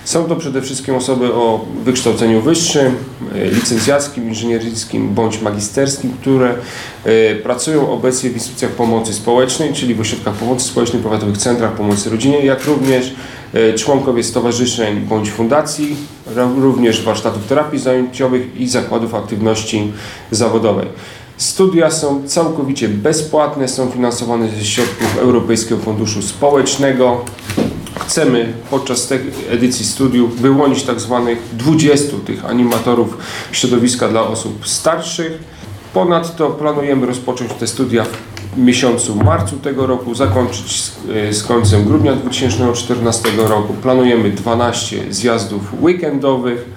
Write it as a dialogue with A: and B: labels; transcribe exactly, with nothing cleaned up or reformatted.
A: Są to przede wszystkim osoby o wykształceniu wyższym, licencjackim, inżynieryjskim bądź magisterskim, które pracują obecnie w instytucjach pomocy społecznej, czyli w ośrodkach pomocy społecznej, powiatowych centrach pomocy rodzinie, jak również członkowie stowarzyszeń bądź fundacji, również warsztatów terapii zajęciowych i zakładów aktywności zawodowej. Studia są całkowicie bezpłatne, są finansowane ze środków Europejskiego Funduszu Społecznego. Chcemy podczas tej edycji studiów wyłonić tak zwanych dwudziestu tych animatorów środowiska dla osób starszych. Ponadto planujemy rozpocząć te studia w miesiącu marcu tego roku, zakończyć z, z końcem grudnia dwa tysiące czternastego roku. Planujemy dwanaście zjazdów weekendowych.